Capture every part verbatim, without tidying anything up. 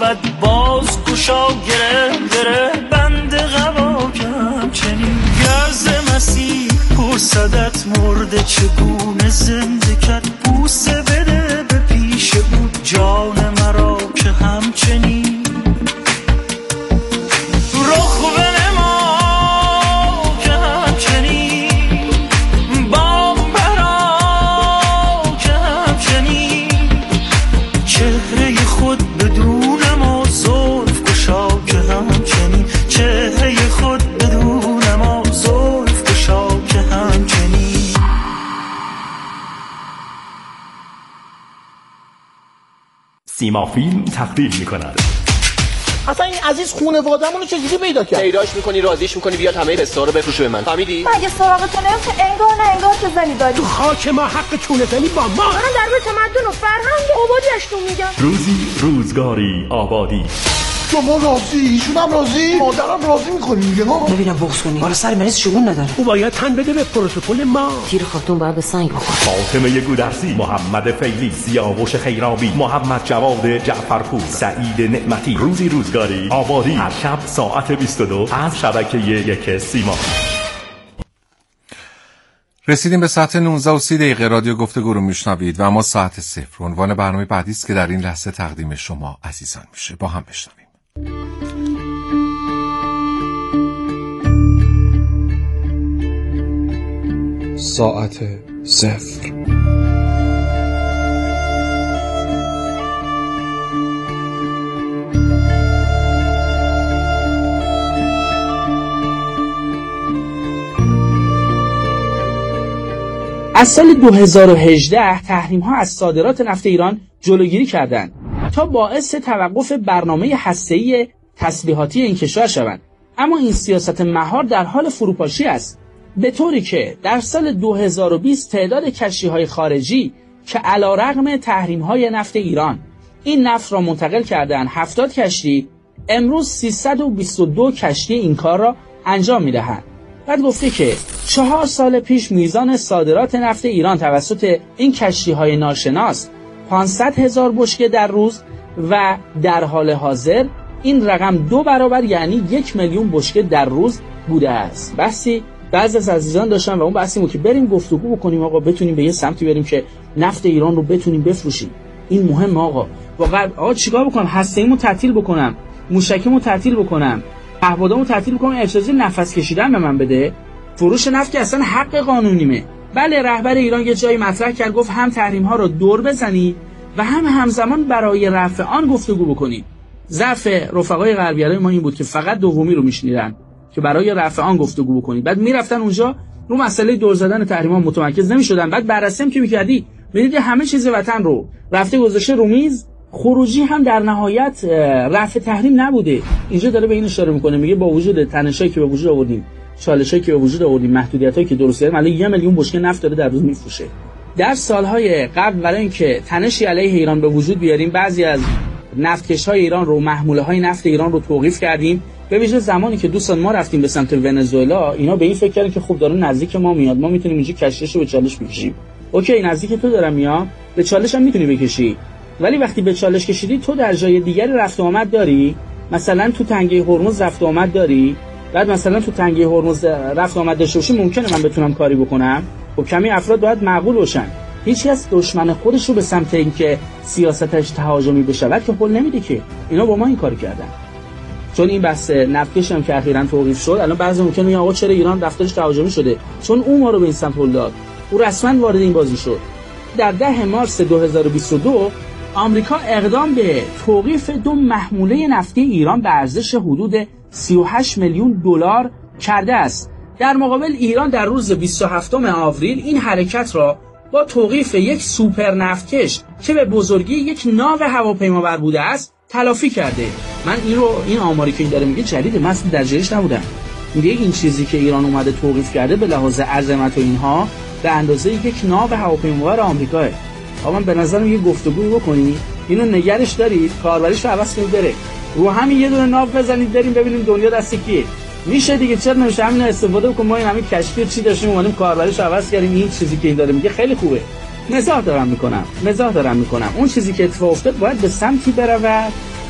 شود باز گشا گره گره بند غواکم چنین گرز مسیح پرسدت مرده چگونه زنده کرد بوسه بده به پیش بود جان مرا که همچنین رخ بنما که همچنین بام برا که همچنین چهره خود بدون ما زلف گشا که همچنین چهره خود بدون ما زلف گشا که همچنین. سیما فیلم تقدیم می‌کند. اصلا این عزیز خانواده‌مون رو چجوری پیدا کرد؟ پیداش می‌کنی راضیش می‌کنی بیاد همه قصه‌ها رو بفروشه به من. فهمیدی؟ مگه سراغتون نمیشه انگار نه انگار که زنی داری. تو خاک ما حق چونه زنی با ما. من در به تمدن و فرهنگ آبادی‌اشون میگم. روزی روزگاری آبادی. شما راضی، ایشون هم راضی، مادرم راضی می‌کنی میگه ها. ببینم بغض کنی. حالا سر مریض شگون نداره. او باید تن بده به پروتکل ما. تیر خاتون باید به سنگ بخوره. فاطمه گودرسی، محمد فیلی، سیاوش خیرابی، محمد جواد جعفرپور، سعید نعمتی. روزی روزگاری آبادی هر شب ساعت بیست و دو از شبکه یک سیما. رسیدیم به ساعت نوزده و سی دقیقه. رادیو گفتگو رو میشنوید و اما ساعت صفر عنوان برنامه بعدی است که در این لحظه تقدیم شما عزیزان میشه. با هم بشنویم. ساعت صفر. از سال دو هزار و هجده تحریم‌ها از صادرات نفت ایران جلوگیری کردند تا باعث توقف برنامه هسته‌ای تسلیحاتی این کشور شوند. اما این سیاست مهار در حال فروپاشی است، به طوری که در سال دو هزار و بیست تعداد کشتی‌های خارجی که علیرغم تحریم‌های نفت ایران این نفت را منتقل کردند هفتاد کشتی، امروز سیصد و بیست و دو کشتی این کار را انجام می‌دهند. بعد گفته که چهار سال پیش میزان صادرات نفت ایران توسط این کشتی‌های ناشناس پانصد هزار بشکه در روز و در حال حاضر این رقم دو برابر یعنی یک میلیون بشکه در روز بوده است. بحثی بعضی از عزیزان داشتن و اون بحثی که بریم گفتگو بکنیم آقا بتونیم به یه سمتی بریم که نفت ایران رو بتونیم بفروشیم. این مهمه آقا. واقعا آقا چیکار بکنم؟ هسته‌ایمو تعطیل بکنم، موشکیمو تعطیل بکنم، پهپادامو تعطیل بکنم، اجازه نفس کشیدن به من بده؟ فروش نفت که اصلا حق قانونیمه. بله رهبر ایران یه جایی مطرح کرد، گفت هم تحریم ها رو دور بزنی و هم همزمان برای رفع آن گفتگو بکنی. ضعف رفقای غربی‌های ما این بود که فقط دومی رو میشنیدن که برای رفع آن گفتگو بکنید. بعد میرفتن اونجا رو مسئله دور زدن تحریم ها متمرکز نمیشدن. بعد بررسی که میکردی میدیدی همه چیز وطن رو رفته گذاشته رو میز، خروجی هم در نهایت رفع تحریم نبوده. اینجا داره به این اشاره میکنه، میگه با وجود تنشایی که به وجود آوردیم، چالشایی که به وجود آوردیم، محدودیتایی که درست کردیم، الان یک میلیون بشکه نفت داره در روز میفروشه. در سالهای قبل برای اینکه تنشی علیه ایران به وجود بیاریم بعضی از نفتکش‌های ایران رو، محموله‌های نفت ایران رو توقیف کردیم. به ویژه زمانی که دوستان ما رفتیم به سمت ونزوئلا، اینا به این فکر کردن که خب داره نزدیک ما میاد، ما میتونیم اینجا کشتیشو به چالش بکشیم. اوکی نزدیک تو دارم میام، به چالش هم میتونی بکشی. ولی وقتی به چالش کشیدی تو در جای دیگری رفت و آمد داری، مثلا تو تنگه هرمز رفت و آمد داری، بعد مثلا تو تنگه هرمز رفت و آمد داشته باشی، ممکنه من بتونم کاری بکنم. خب کمی افراد باید معقول باشن. هیچ کس دشمن خودش رو به سمت اینکه سیاستش تهاجمی بشه بعد که قول نمیده که اینا با ما این کارو کردن. چون این بحث نفتکش هم که اخیراً توقیف شد، الان بعضی ممکنه میگن آقا چرا ایران رفتارش تهاجمی شده؟ چون اون ما رو به این سمت هل داد. او رسما وارد این بازی شد. در ده مارس دو هزار و بیست و دو آمریکا اقدام به توقیف دو محموله نفتی ایران به ارزش حدود سی و هشت میلیون دلار کرده است. در مقابل ایران در روز بیست و هفتم آوریل این حرکت را با توقیف یک سوپر نفتکش که به بزرگی یک ناو هواپیمابر بوده است تلافی کرده. من این رو این آماری که این داره میگه جدیده، من اصلا در جریش نبودم. میگه این چیزی که ایران اومده توقیف کرده به لحاظ عظمت و اینها به اندازه یک ناو هواپیمابر آمریکاه. آقا من به نظرم یه گفتگو بکنی، اینو نگرش دارید، کاربریش رو عوض کنید بره. رو همین یه دونه ناو بزنید بریم ببینیم دنیا دست کیه. میشه دیگه، چرا نمیشه همین استفاده بکنیم؟ ما این همین کشتی چی داشتیم اومدیم کاربریش رو عوض کردیم. این چیزی که این داره میگه خیلی خوبه. مزاح دارم میکنم. مزاح دارم میکنم. اون چیزی که اتفاق افتاد باید به سمتی برود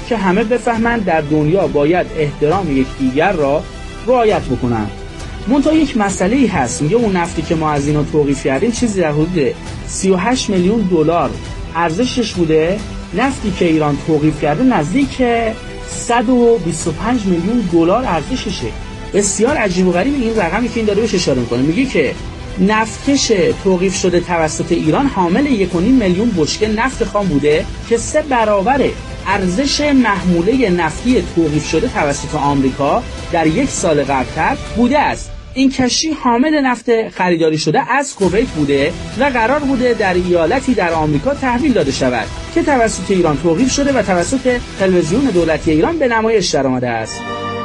که همه بفهمند در دنیا باید احترام یکدیگر را رعایت بکنند. منتها یک مسئله ای هست، میگه اون نفتی که ما از اینا توقیف کردیم چیزی در حدود سی و هشت میلیون دلار ارزشش بوده، نفتی که ایران توقیف کرده نزدیک صد و بیست و پنج میلیون دلار ارزششه. بسیار عجیب و غریب این رقمی که این داره بهش اشاره میکنه. میگه که نفتکش توقیف شده توسط ایران حامل یک و نیم میلیون بشکه نفت خام بوده که سه برابر ارزش محموله نفتی توقیف شده توسط آمریکا در یک سال قبل‌تر بوده است. این کشتی حامل نفت خریداری شده از کویت بوده و قرار بوده در ایالتی در آمریکا تحویل داده شود که توسط ایران توقیف شده و توسط تلویزیون دولتی ایران به نمایش درآمده است.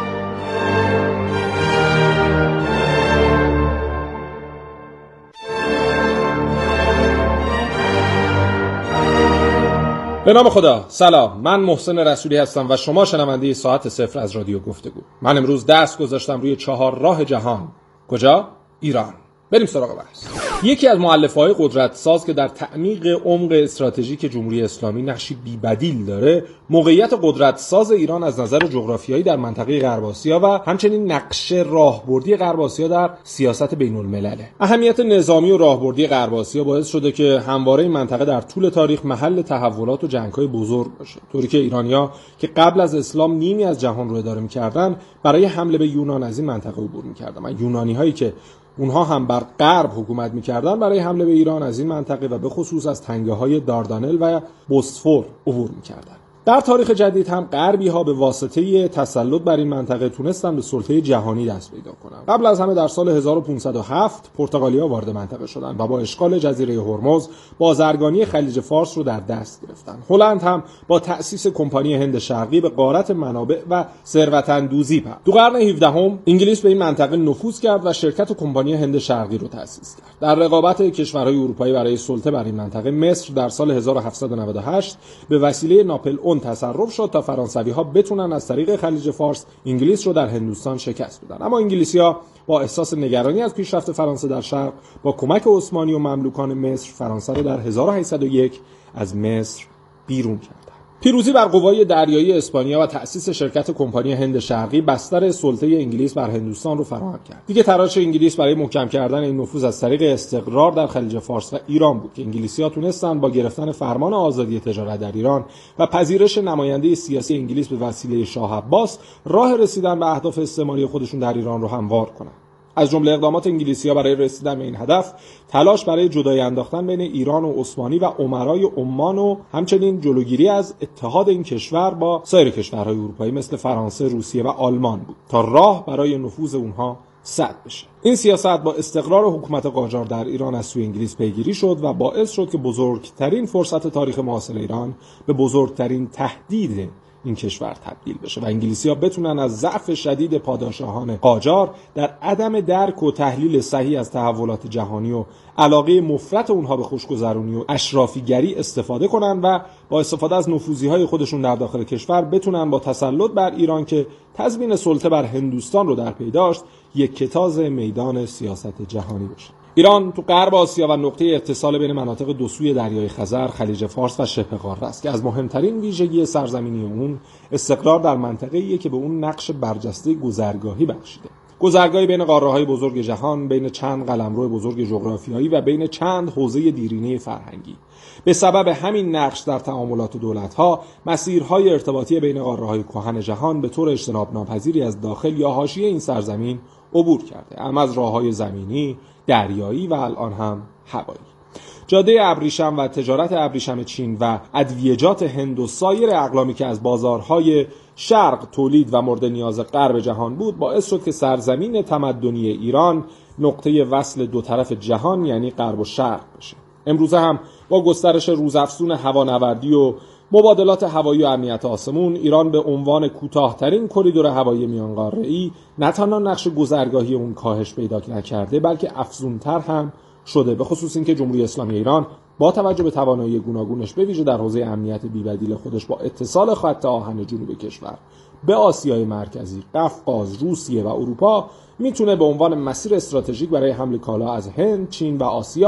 به نام خدا. سلام، من محسن رسولی هستم و شما شنونده ساعت صفر از رادیو گفتگو. من امروز دست گذاشتم روی چهار راه جهان. کجا؟ ایران. بریم سراغ بحث. یکی از مؤلفه‌های قدرت ساز که در تعمیق عمق استراتژیک جمهوری اسلامی نقشی بی‌بدیل داره، موقعیت قدرت ساز ایران از نظر جغرافیایی در منطقه غرب آسیا و همچنین نقش راهبردی غرب آسیا در سیاست بین‌الملله. اهمیت نظامی و راهبردی غرب آسیا باعث شده که همواره این منطقه در طول تاریخ محل تحولات و جنگ‌های بزرگ باشه. طوری که ایرانی‌ها که قبل از اسلام نیمی از جهان رو اداره می‌کردن، برای حمله به یونان از این منطقه عبور می‌کردن. و یونانی‌هایی که اونها هم بر غرب حکومت می‌کردن، برای حمله به ایران از این منطقه و به خصوص از تنگه‌های داردانل و بوسفور عبور می‌کردن. در تاریخ جدید هم غربی‌ها به واسطه تسلط بر این منطقه تونستن به سلطه جهانی دست پیدا کنن. قبل از همه در سال هزار و پانصد و هفت پرتغالیا وارد منطقه شدند و با اشغال جزیره هرمز بازرگانی خلیج فارس رو در دست گرفتن. هلند هم با تأسیس کمپانی هند شرقی به غارت منابع و ثروت‌اندوزی پرداخت. تو قرن هفدهم انگلیس به این منطقه نفوذ کرد و شرکت کمپانی هند شرقی رو تأسیس کرد. در رقابت کشورهای اروپایی برای سلطه بر این منطقه، مصر در سال هزار و هفتصد و نود و هشت به وسیله ناپل اون تصرف شد تا فرانسوی‌ها بتونن از طریق خلیج فارس انگلیس رو در هندوستان شکست بدن. اما انگلیسی‌ها با احساس نگرانی از پیشرفت فرانسه در شرق، با کمک عثمانی و مملوکان مصر، فرانسه رو در هزار و هشتصد و یک از مصر بیرون کردند. پیروزی بر قوای دریایی اسپانیا و تأسیس شرکت کمپانی هند شرقی بستر سلطه انگلیس بر هندوستان رو فراهم کرد. دیگه تلاش انگلیس برای محکم کردن این نفوذ از طریق استقرار در خلیج فارس و ایران بود که انگلیسی‌ها تونستن با گرفتن فرمان آزادی تجارت در ایران و پذیرش نماینده سیاسی انگلیس به وسیله شاه عباس، راه رسیدن به اهداف استعماری خودشون در ایران رو هموار کنند. از جمله اقدامات انگلیسی‌ها برای رسیدن به این هدف، تلاش برای جدایی انداختن بین ایران و عثمانی و امرای عمان و همچنین جلوگیری از اتحاد این کشور با سایر کشورهای اروپایی مثل فرانسه، روسیه و آلمان بود تا راه برای نفوذ اونها سد بشه. این سیاست با استقرار حکومت قاجار در ایران از سوی انگلیس پیگیری شد و باعث شد که بزرگترین فرصت تاریخ معاصر ایران به بزرگترین تهدید این کشور تبدیل بشه و انگلیسی‌ها بتونن از ضعف شدید پادشاهان قاجار در عدم درک و تحلیل صحیح از تحولات جهانی و علاقه مفرط اونها به خوشگذرونی و اشرافیگری استفاده کنن و با استفاده از نفوذی‌های خودشون در داخل کشور بتونن با تسلط بر ایران که تضمین سلطه بر هندوستان رو در پی داشت، یک کتاز میدان سیاست جهانی بشه. ایران تو غرب آسیا و نقطه اتصال بین مناطق دو سوی دریای خزر، خلیج فارس و شبه قاره است که از مهمترین ویژگی سرزمینی اون استقرار در منطقه‌ایه که به اون نقش برجسته گذرگاهی بخشیده. گذرگاهی بین قاره‌های بزرگ جهان، بین چند قلمرو بزرگ جغرافیایی و بین چند حوزه دیرینه فرهنگی. به سبب همین نقش در تعاملات دولت‌ها، مسیرهای ارتباطی بین قاره‌های کهن جهان به طور اجتناب ناپذیری از داخل یا حاشیه این سرزمین عبور کرده، اما از راه‌های زمینی، دریایی و الان هم هوایی. جاده ابریشم و تجارت ابریشم چین و ادویجات هند و سایر اقلامی که از بازارهای شرق تولید و مورد نیاز غرب جهان بود، باعث شد که سرزمین تمدنی ایران نقطه وصل دو طرف جهان یعنی غرب و شرق بشه. امروزه هم با گسترش روزافزون هوانوردی و مبادلات هوایی و امنیت آسمون، ایران به عنوان کوتاه‌ترین کریدور هوایی میان قاره‌ای نه تنها نقش گذرگاهی اون کاهش پیدا نکرده، بلکه افزونتر هم شده، به خصوص اینکه جمهوری اسلامی ایران با توجه به توانایی گوناگونش به ویژه در حوزه امنیت بی‌بدیل خودش با اتصال خط آهن جنوب کشور به آسیای مرکزی، قفقاز، روسیه و اروپا میتونه به عنوان مسیر استراتژیک برای حمل کالا از هند، چین و آسیا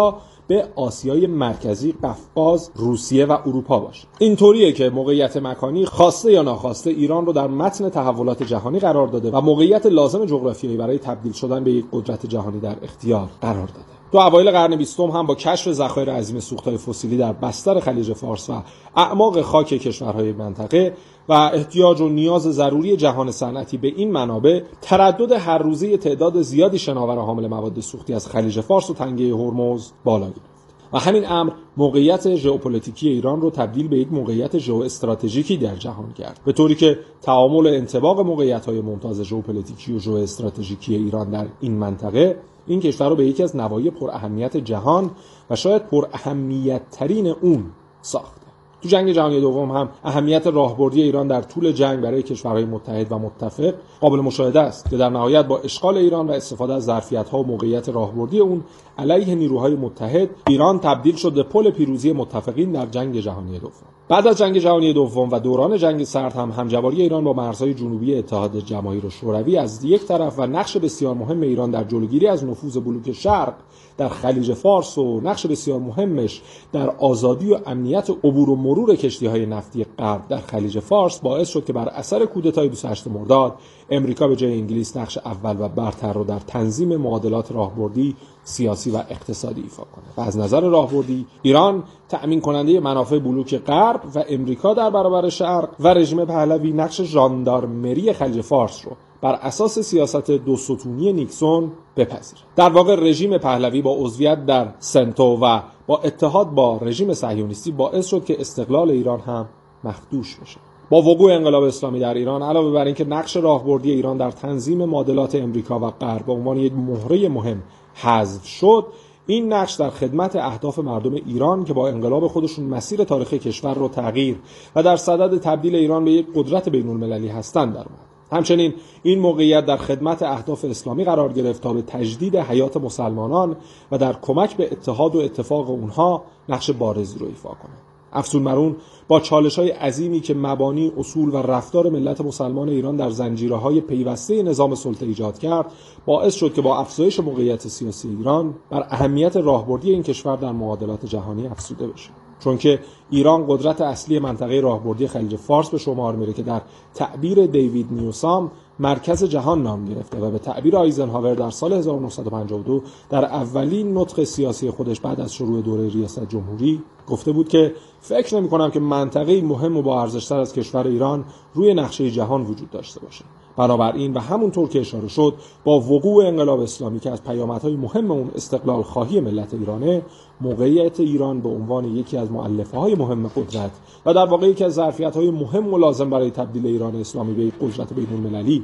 به آسیای مرکزی، قفقاز، روسیه و اروپا باشه. اینطوریه که موقعیت مکانی خواسته یا ناخواسته ایران رو در متن تحولات جهانی قرار داده و موقعیت لازم جغرافیایی برای تبدیل شدن به یک قدرت جهانی در اختیار قرار داده. تو اوایل قرن بیستم هم با کشف ذخایر عظیم سوخت‌های فسیلی در بستر خلیج فارس و اعماق خاک کشورهای منطقه و احتیاج و نیاز ضروری جهان صنعتی به این منابع، تردد هر روزه تعداد زیادی شناور حامل مواد سوختی از خلیج فارس و تنگه هرمز بالا گرفت و همین امر موقعیت ژئوپلیتیکی ایران رو تبدیل به یک موقعیت ژئواستراتژیکی در جهان کرد، به طوری که تعامل انطباق موقعیت‌های ممتاز ژئوپلیتیکی و ژئواستراتژیکی ایران در این منطقه این کشور رو به یکی از نواحی پر اهمیت جهان و شاید پر اهمیت ترین اون ساخته. تو جنگ جهانی دوم هم اهمیت راهبردی ایران در طول جنگ برای کشورهای متحد و متفق قابل مشاهده است که در نهایت با اشغال ایران و استفاده از ظرفیت‌ها و موقعیت راهبردی اون علیه نیروهای متحد، ایران تبدیل شد به پل پیروزی متفقین در جنگ جهانی دوم. بعد از جنگ جهانی دوم و دوران جنگ سرد هم همجواری ایران با مرزهای جنوبی اتحاد جماهیر شوروی از یک طرف و نقش بسیار مهم ایران در جلوگیری از نفوذ بلوک شرق در خلیج فارس و نقش بسیار مهمش در آزادی و امنیت عبور و مرور کشتی‌های نفتی غرب در خلیج فارس باعث شد که بر اثر کودتای بیست و هشتم مرداد امریکا به جای انگلیس نقش اول و برتر رو در تنظیم معادلات راهبردی سیاسی و اقتصادی ایفا کنه و از نظر راهبردی ایران تأمین کننده منافع بلوک غرب و امریکا در برابر شرق و رژیم پهلوی نقش ژاندارمری خلیج فارس رو بر اساس سیاست دو ستونی نیکسون بپذیره. در واقع رژیم پهلوی با عضویت در سنتو و با اتحاد با رژیم صهیونیستی باعث شد که استقلال ایران هم مخدوش بشه. با وقوع انقلاب اسلامی در ایران، علاوه بر اینکه نقش راهبردی ایران در تنظیم معادلات امریکا و غرب به عنوان یک مهره مهم حذف شد، این نقش در خدمت اهداف مردم ایران که با انقلاب خودشون مسیر تاریخی کشور رو تغییر و در صدد تبدیل ایران به یک قدرت بین‌المللی هستند در اومد. همچنین این موقعیت در خدمت اهداف اسلامی قرار گرفت تا به تجدید حیات مسلمانان و در کمک به اتحاد و اتفاق اونها نقش بارزی رو ایفا کنه. افزون بر اون با چالش‌های عظیمی که مبانی، اصول و رفتار ملت مسلمان ایران در زنجیره‌های پیوسته نظام سلطه ایجاد کرد، باعث شد که با افزایش موقعیت سیاسی ایران بر اهمیت راهبردی این کشور در معادلات جهانی افزوده بشه. چون که ایران قدرت اصلی منطقه راهبردی خلیج فارس به شمار میره که در تعبیر دیوید نیوسام مرکز جهان نام گرفته و به تعبیر آیزنهاور در سال هزار و نهصد و پنجاه و دو در اولین نطق سیاسی خودش بعد از شروع دوره ریاست جمهوری گفته بود که فکر نمی کنم که منطقه‌ای مهم و با ارزش‌تر از کشور ایران روی نقشه جهان وجود داشته باشه. بنابراین و همونطور که اشاره شد با وقوع انقلاب اسلامی که از پیامدهای مهم اون استقلال خواهی ملت ایرانه، موقعیت ایران به عنوان یکی از مؤلفه‌های مهم قدرت و در واقع یکی از ظرفیت‌های مهم و لازم برای تبدیل ایران اسلامی به یک قدرت بین‌المللی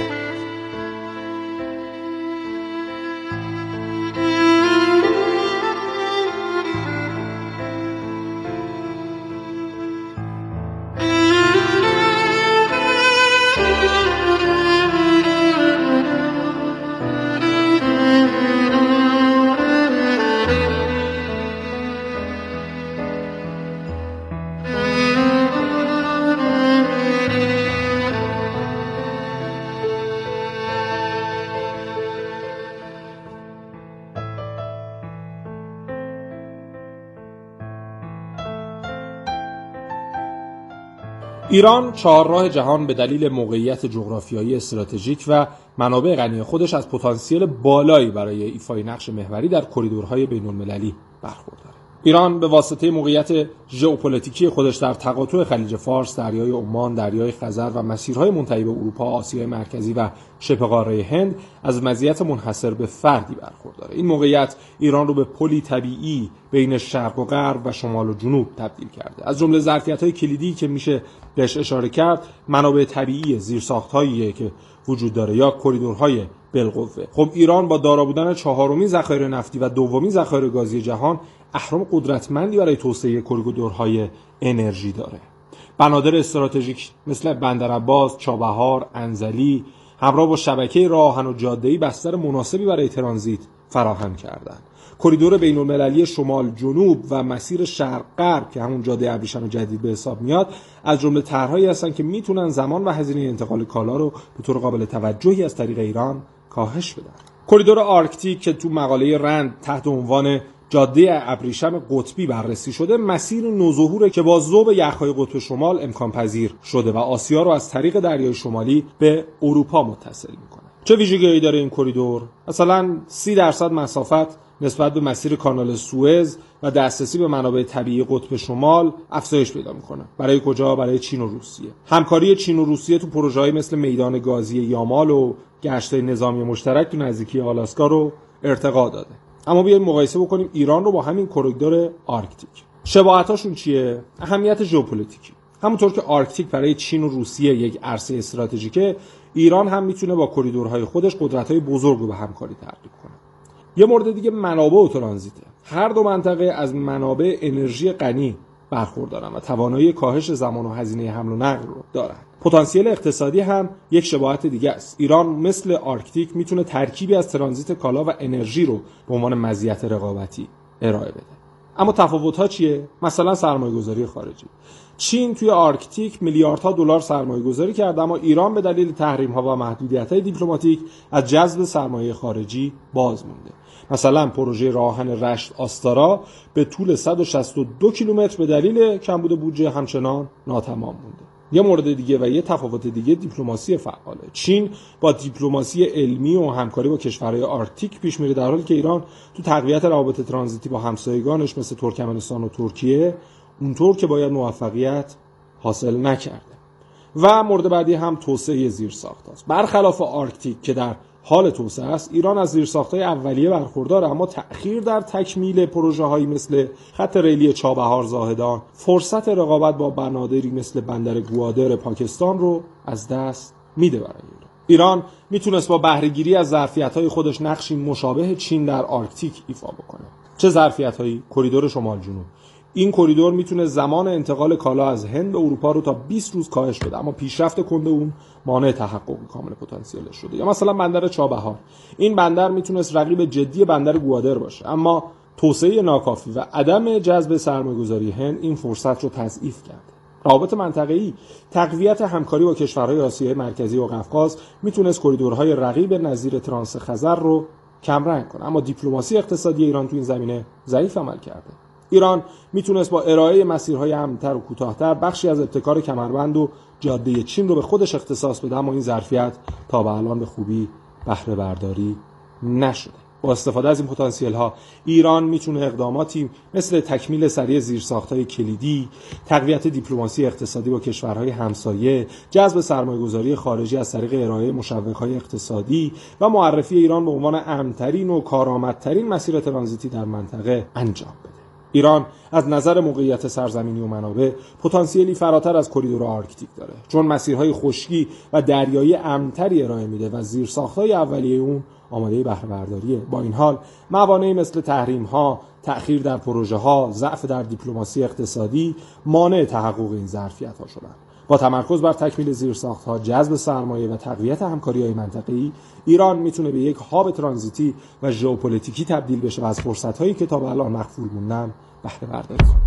ایران چهارراه جهان به دلیل موقعیت جغرافیایی استراتژیک و منابع غنی خودش از پتانسیل بالایی برای ایفای نقش محوری در کریدورهای بین‌المللی برخورداره. ایران به واسطه موقعیت ژئوپلیتیکی خودش در تقاطع خلیج فارس، دریای عمان، دریای خزر و مسیرهای منتهی به اروپا، آسیای مرکزی و شبه قاره هند از مزیت منحصر به فردی برخورداره. این موقعیت ایران رو به پلی طبیعی بین شرق و غرب و شمال و جنوب تبدیل کرده. از جمله ظرفیت‌های کلیدی که میشه بهش اشاره کرد، منابع طبیعی، زیرساخت‌هایی که وجود داره یا کریدورهای بالقوه. خب ایران با دارا بودن چهارمین ذخایر نفتی و دومین ذخایر گازی جهان اهرم قدرتمندی برای توسعه کریدورهای انرژی داره. بنادر استراتژیک مثل بندرعباس، چابهار، انزلی همراه با شبکه راه آهن و جاده‌ای بستر مناسبی برای ترانزیت فراهم کردند. کریدور بین‌المللی شمال جنوب و مسیر شرق غرب که همون جاده ابریشم جدید به حساب میاد از جمله طرحهایی هستن که میتونن زمان و هزینه انتقال کالا رو به طور قابل توجهی از طریق ایران کاهش بدن. کریدور آرکتیک که تو مقاله رند تحت عنوان جاده ابریشم قطبی بررسی شده، مسیر نوظهوره که با ذوب یخ‌های قطب شمال امکان پذیر شده و آسیا رو از طریق دریای شمالی به اروپا متصل میکنه. چه ویژگی‌هایی داره این کریدور؟ مثلا سی درصد مسافت نسبت به مسیر کانال سوئز و دسترسی به منابع طبیعی قطب شمال افزایش پیدا میکنه. برای کجا؟ برای چین و روسیه. همکاری چین و روسیه تو پروژه‌های مثل میدان گازی یامال و گشت‌های نظامی مشترک تو نزدیکی آلاسکا رو ارتقا داده. اما بیایم مقایسه بکنیم ایران رو با همین کریدور آرکتیک. شباهتاشون چیه؟ اهمیت ژئوپلیتیکی. همونطور که آرکتیک برای چین و روسیه یک عرصه استراتژیکه، ایران هم میتونه با کریدورهای خودش قدرت‌های بزرگ رو به همکاری ترغیب کنه. یه مورد دیگه منابع و ترانزیته. هر دو منطقه از منابع انرژی غنی برخوردارن و توانایی کاهش زمان و هزینه حمل و نقل رو دارن. پتانسیل اقتصادی هم یک شباهت دیگه است. ایران مثل آرکتیک میتونه ترکیبی از ترانزیت کالا و انرژی رو به عنوان مزیت رقابتی ارائه بده. اما تفاوت‌ها چیه؟ مثلا سرمایه‌گذاری خارجی. چین توی آرکتیک میلیاردها دلار سرمایه‌گذاری کرد، اما ایران به دلیل تحریم‌ها و محدودیت‌های دیپلماتیک از جذب سرمایه خارجی باز مونده. مثلا پروژه راهن رشت آستارا به طول صد و شصت و دو کیلومتر به دلیل کمبود بودجه همچنان ناتمام مونده. یه مورد دیگه و یه تفاوت دیگه دیپلماسی فعاله. چین با دیپلماسی علمی و همکاری با کشورهای آرکتیک پیش میره، در حالی که ایران تو تقویت روابط ترانزیتی با همسایگانش مثل ترکمنستان و ترکیه اونطور که باید موفقیت حاصل نکرده. و مورد بعدی هم توسعه زیرساخت‌هاست. برخلاف آرکتیک که در حال توسعه است، ایران از زیرساخت‌های اولیه برخورداره، اما تأخیر در تکمیل پروژه‌هایی مثل خط ریلی چابهار زاهدان فرصت رقابت با بنادری مثل بندر گوادر پاکستان رو از دست میده برای ایران. ایران میتونست با بهره‌گیری از ظرفیت‌های خودش نقشی مشابه چین در آرکتیک ایفا بکنه. چه ظرفیت‌هایی؟ کریدور شمال جنوب. این کریدور میتونه زمان انتقال کالا از هند به اروپا رو تا بیست روز کاهش بده، اما پیشرفت کند اون مانع تحقق کامل پتانسیلش شده. یا مثلا بندر چابهار. این بندر میتونست رقیب جدی بندر گوادر باشه، اما توسعه ناکافی و عدم جذب سرمایه‌گذاری هند این فرصت رو تضعیف کرد. روابط منطقه‌ای، تقویت همکاری با کشورهای آسیای مرکزی و قفقاز میتونست کریدورهای رقیب نظیر ترانس خزر رو کمرنگ کنه، اما دیپلماسی اقتصادی ایران تو این زمینه ضعیف عمل کرده. ایران میتونست با ارائه مسیرهای امن‌تر و کوتاه‌تر بخشی از ابتکار کمربند و جاده چین رو به خودش اختصاص بده، اما این ظرفیت تا به الان به خوبی بهره برداری نشده. با استفاده از این پتانسیل‌ها ایران میتونه اقداماتی مثل تکمیل سریع زیرساخت‌های کلیدی، تقویت دیپلماسی اقتصادی با کشورهای همسایه، جذب سرمایه‌گذاری خارجی از طریق ارائه مشوق‌های اقتصادی و معرفی ایران به عنوان امن‌ترین و کارآمدترین مسیر ترانزیتی در منطقه انجام بده. ایران از نظر موقعیت سرزمینی و منابع پتانسیلی فراتر از کریدور آرکتیک داره، چون مسیرهای خشکی و دریایی امن‌تری ارائه میده و زیرساخت‌های اولیه اون آماده بهره برداریه. با این حال موانعی مثل تحریم‌ها، تأخیر در پروژه‌ها، ضعف در دیپلماسی اقتصادی مانع تحقق این ظرفیت‌ها شدن. با تمرکز بر تکمیل زیرساخت‌ها، جذب سرمایه و تقویت همکاری‌های منطقه‌ای، ایران میتونه به یک هاب ترانزیتی و ژئوپلیتیکی تبدیل بشه و از فرصت‌هایی که تا به الان مخفول موندن بهره برداری کنه.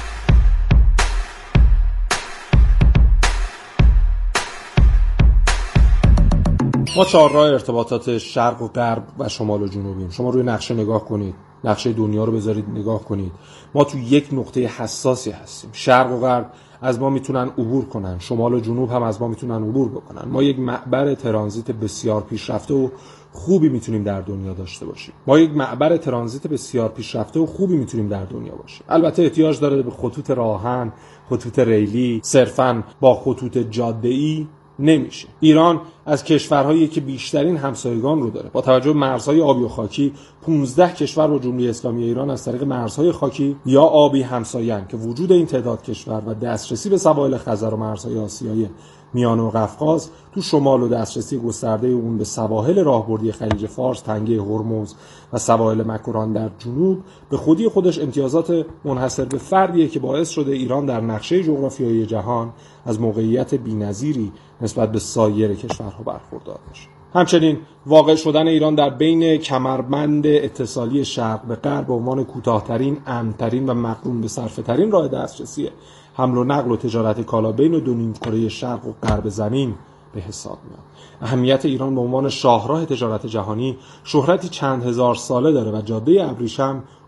ما چهارراه ارتباطات شرق و غرب و شمال و جنوبیم. شما روی نقشه نگاه کنید، نقشه دنیا رو بذارید نگاه کنید. ما تو یک نقطه حساسی هستیم. شرق و غرب از ما میتونن عبور کنن، شمال و جنوب هم از ما میتونن عبور بکنن. ما یک معبر ترانزیت بسیار پیشرفته و خوبی میتونیم در دنیا داشته باشیم. ما یک معبر ترانزیت بسیار پیشرفته و خوبی میتونیم در دنیا باشیم. البته احتیاج داره به خطوط راهن، خطوط ریلی، صرفاً با خطوط جاده‌ای نمیشه. ایران از کشورهایی که بیشترین همسایگان رو داره. با توجه به مرزهای آبی و خاکی، پانزده کشور با جمهوری اسلامی ایران از طریق مرزهای خاکی یا آبی همسایه‌اند که وجود این تعداد کشور و دسترسی به سواحل خزر و مرزهای آسیای میانه و قفقاز تو شمال و دسترسی گسترده اون به سواحل راهبردی خلیج فارس، تنگه هرمز و سواحل مکران در جنوب به خودی خودش امتیازات منحصر به فردیه که باعث شده ایران در نقشه جغرافیایی جهان از موقعیت بی‌نظیری نسبت به سایر کشورها برخوردار بشه. همچنین واقع شدن ایران در بین کمربند اتصالی شرق به غرب به عنوان کوتاه‌ترین، امن‌ترین و مقرون به صرفه‌ترین راه دسترسی حمل و نقل و تجارت کالا بین دو نیم کره شرق و غرب زمین به حساب میاد. اهمیت ایران به عنوان شاهراه تجارت جهانی شهرتی چند هزار ساله داره و جاده ابریشم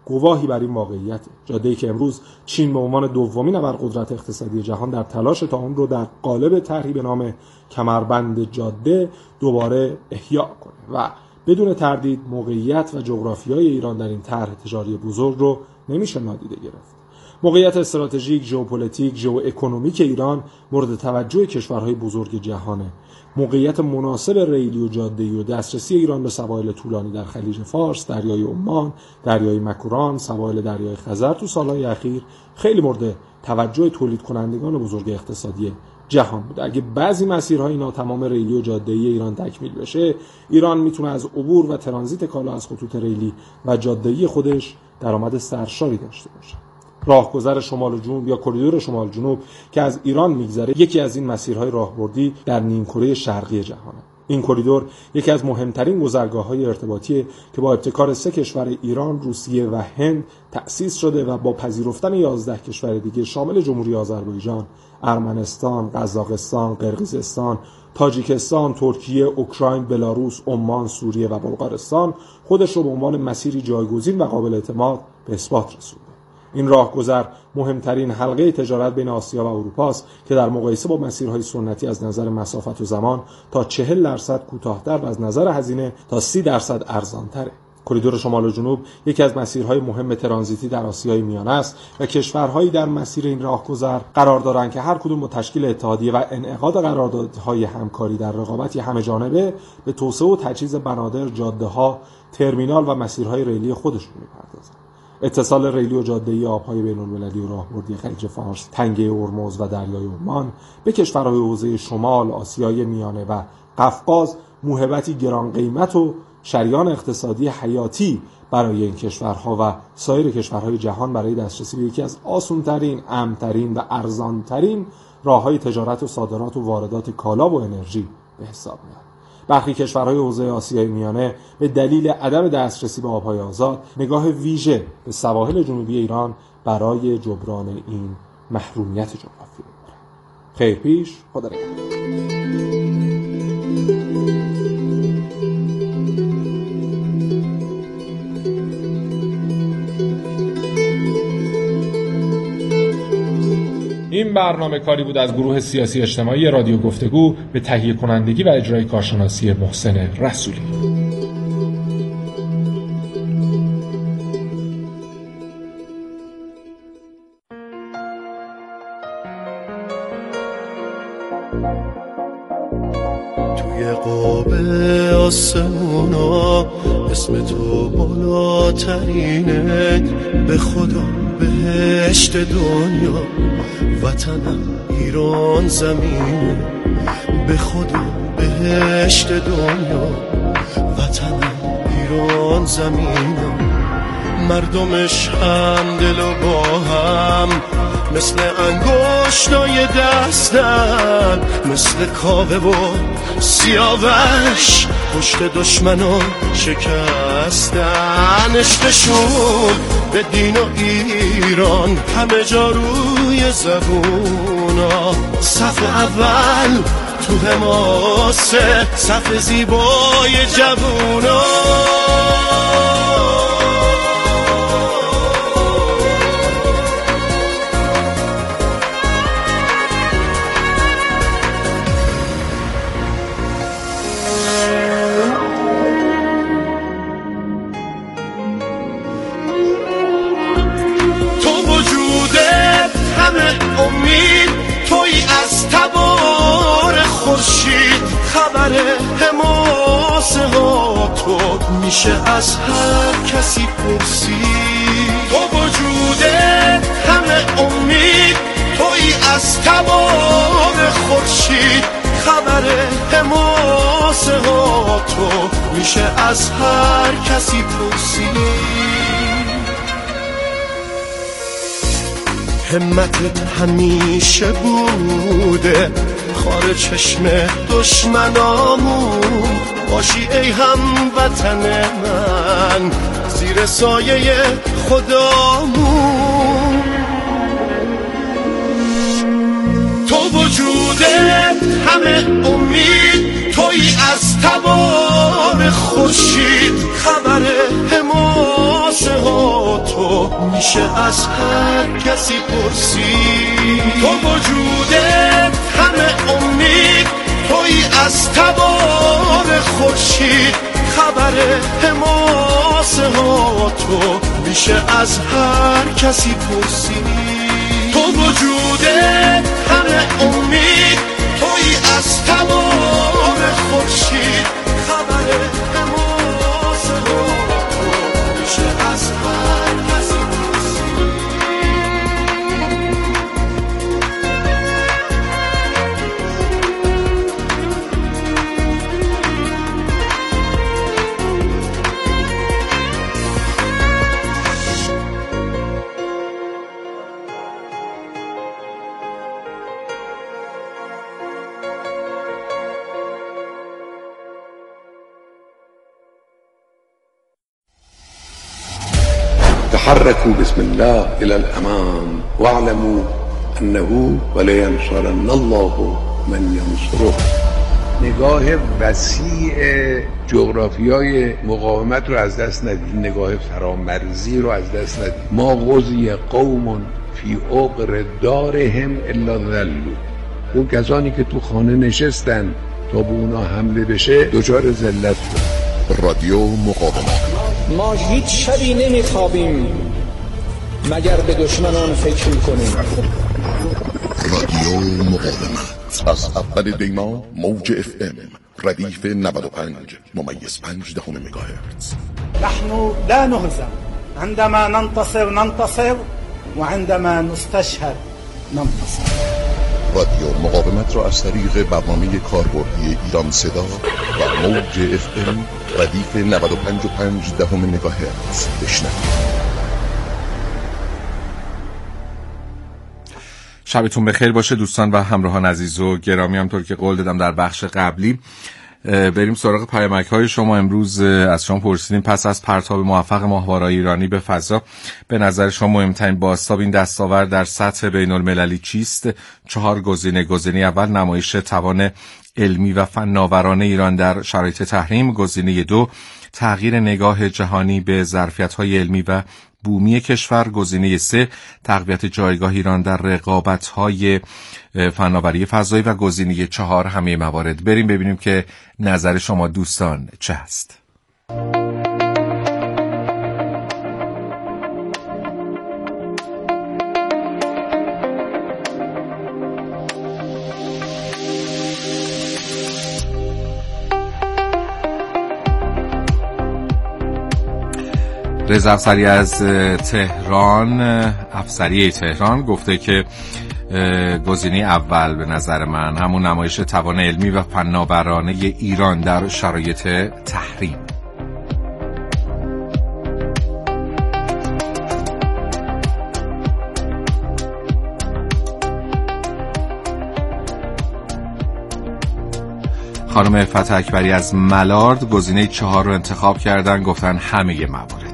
گواهی بر این واقعیت. جاده‌ای که امروز چین به عنوان دومین ابرقدرت اقتصادی جهان در تلاش تا اون رو در قالب طرحی به نام کمربند جاده دوباره احیا کنه و بدون تردید موقعیت و جغرافیای ایران در این طرح تجاری بزرگ رو نمیشه نادیده گرفت. موقعیت استراتژیک، ژئوپلیتیک، ژئواکونومیک ایران مورد توجه کشورهای بزرگ جهانه. موقعیت مناسب ریلی و جاده‌ای و دسترسی ایران به سواحل طولانی در خلیج فارس، دریای عمان، دریای مکوران، سواحل دریای خزر تو سالهای اخیر خیلی مورد توجه تولید کنندگان بزرگ اقتصادی جهان بود. اگه بعضی مسیرهای اینا تمام ریلی و جاده‌ای ایران تکمیل بشه، ایران میتونه از عبور و ترانزیت کالا از خطوط ریلی و جاده‌ای خودش درآمد سرشاری داشته باشه. راهگذر شمال و جنوب یا کریدور شمال جنوب که از ایران میگذره یکی از این مسیرهای راهبردی در نیمکره شرقی جهانه. این کریدور یکی از مهمترین گذرگاه‌های ارتباطی که با ابتکار سه کشور ایران، روسیه و هند تأسیس شده و با پذیرفتن یازده کشور دیگه شامل جمهوری آذربایجان، ارمنستان، قزاقستان، قرقیزستان، تاجیکستان، ترکیه، اوکراین، بلاروس، عمان، سوریه و بلغارستان خودش رو به عنوان مسیری جایگزین و قابل اعتماد به اثبات رسونده. این راهگذر مهمترین حلقه تجارت بین آسیا و اروپا است که در مقایسه با مسیرهای سنتی از نظر مسافت و زمان تا چهل درصد کوتاه‌تر و از نظر هزینه تا سی درصد ارزان‌تره. کریدور شمال و جنوب یکی از مسیرهای مهم ترانزیتی در آسیای میانه است و کشورهایی در مسیر این راهگذر قرار دارند که هر کدوم با تشکیل اتحادیه و انعقاد قراردادهای همکاری در رقابتی همه‌جانبه به توسعه و تجهیز بنادر، جاده‌ها، ترمینال و مسیرهای ریلی خودشون می‌پردازند. اتصال ریلی و جاده‌ای آب‌های بین‌المللی و راهبردی خلیج فارس، تنگه هرمز و دریای عمان به کشورهای حوزه شمال، آسیای میانه و قفقاز موهبتی گران قیمت و شریان اقتصادی حیاتی برای این کشورها و سایر کشورهای جهان برای دسترسی به یکی از آسان‌ترین، امن‌ترین و ارزان‌ترین راه‌های تجارت و صادرات و واردات کالا و انرژی به حساب میاد. برخی کشورهای حوزه آسیای میانه به دلیل عدم دسترسی به آبهای آزاد نگاه ویژه به سواحل جنوبی ایران برای جبران این محرومیت جغرافیایی دارند. خیر پیش، خدا نگهدار. این برنامه کاری بود از گروه سیاسی اجتماعی رادیو گفتگو به تهیه کنندگی و اجرای کارشناسی محسن رسولی. توی قاب آسمونا اسم تو بالاترینه، به خدا بهشت دنیا وطنم ایران زمینه، به خدا بهشت دنیا وطنم ایران زمینه، مردمش هم دل و با هم مثل انگشتای دستن، مثل کاوه و سیاوش پشت دشمنان شکستن، عشقشون به دین و ایران همه جا روی زبونا، صف اول تو حماسه، صف زیبای جوونا. امید توی از تبار خورشید، خبر حماسه ها تو میشه از هر کسی پرسید، تو وجوده همه امید توی از تبار خورشید، خبر حماسه ها تو میشه از هر کسی پرسید. همتت همیشه بوده خار چشم دشمنامون، باشی ای هموطن من زیر سایه خدامون، تو وجودت همه امید توی از تبار خورشید، خبر حماسه ها تو میشه از هر کسی پرسی. تو وجودت همه امید، توی از تبار خورشید، خبر حماسه ها تو میشه از هر کسی پرسی. تو وجودت همه امید، توی از تبار خورشید، خبر حماسه ها تو میشه از هر کسی پرسی. تحركوا بسم الله إلى الأمام واعلموا أنه ولينصرن الله من ينصره. نگاه وسیع جغرافیای مقاومت رو از دست ندید، نگاه فرامرزی رو از دست ندید. ما غزی قوم فی عقر دارهم الا ذلوا. اون کسانی که تو خانه نشستن تا به اونا حمله بشه دچار ذلت شد. رادیو مقاومت. ما هیچ شبی نمیخوابیم مگر به دشمنان فکر کنیم. رادیو مقاومت از اول دیما موج اف ام ردیف نود و پنج ممیز پنج دهم مگاهرتز. نحن لا نهزم عندما ننتصر ننتصر وعندما نستشهد ننتصر. رادیو مقاومت را از طریق برنامه کاربردی ایران صدا و موج اف ام ردیف نود و پنج و پنج دهم مگاهرتز بشنوید. شبتون بخیر باشه دوستان و همراهان عزیز و گرامی. همطور که قول دادم در بخش قبلی بریم سراغ پیامک های شما. امروز از شما پرسیدیم پس از پرتاب موفق ماهواره‌های ایرانی به فضا به نظر شما مهمترین بازتاب این دستاورد در سطح بین المللی چیست؟ چهار گزینه. گزینه اول نمایش توان علمی و فناورانه ایران در شرایط تحریم. گزینه دو تغییر نگاه جهانی به ظرفیت‌های علمی و بومی کشور. گزینه سه تقویت جایگاه ایران در رقابت‌های فناوری فضایی و گزینه چهار همه موارد. بریم ببینیم که نظر شما دوستان چه هست. رضا افسری از تهران، افسری تهران گفته که گزینه اول به نظر من همون نمایش توان علمی و فناورانه ایران در شرایط تحریم. خانم فتح اکبری از ملارد گزینه چهار رو انتخاب کردن، گفتن همه موارد.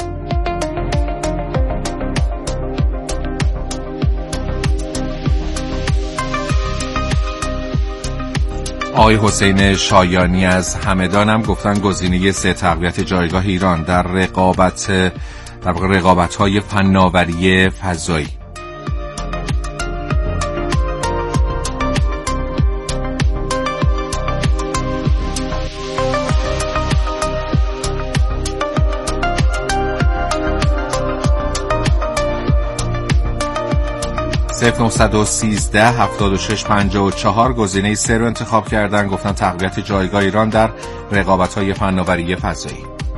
آقای حسین شایانی از همدان هم گفتن گزینه سه تقویت جایگاه ایران در رقابت در رقابت‌های فناوری فضایی. صفر نه یک سه هفتاد و شش پنجاه و چهار گزینه سه رو انتخاب کردن، گفتن تقویت جایگاه ایران در رقابت‌های فناوری فضایی.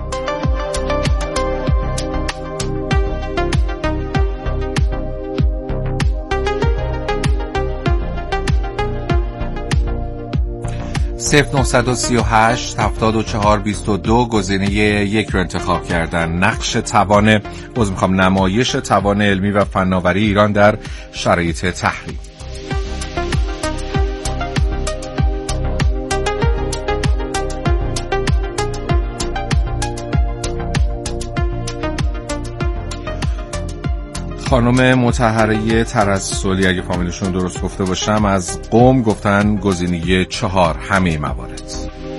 صفر نه سه هشت هفتاد و چهار بیست و دو گزینه یک رو انتخاب کردن، نقش توان از میخوام نمایش توان علمی و فناوری ایران در شرایط تحریم. خانم مطهره ترسلی اگه فامیلشون درست گفته باشم از قم گفتن گزینه چهار همه موارد.